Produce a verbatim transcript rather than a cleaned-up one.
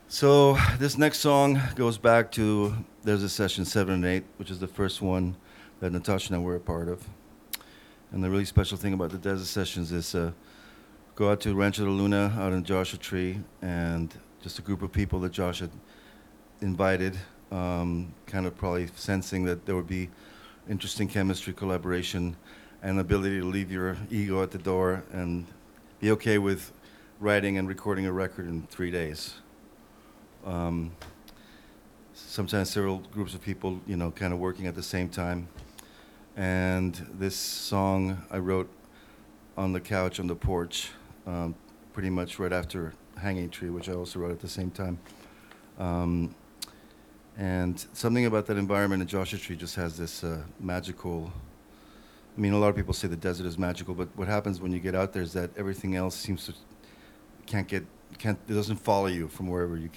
So this next song goes back to there's a session seven and eight, which is the first one that Natasha and I were a part of. And the really special thing about the Desert Sessions is uh, go out to Rancho de Luna out in Joshua Tree, and just a group of people that Josh had invited, um, kind of probably sensing that there would be interesting chemistry, collaboration, and ability to leave your ego at the door and be okay with writing and recording a record in three days. Um, sometimes several groups of people, you know, kind of working at the same time. And this song I wrote on the couch on the porch, um, pretty much right after Hanging Tree, which I also wrote at the same time. Um, and something about that environment in Joshua Tree just has this uh, magical. I mean, a lot of people say the desert is magical, but what happens when you get out there is that everything else seems to can't get can't it doesn't follow you from wherever you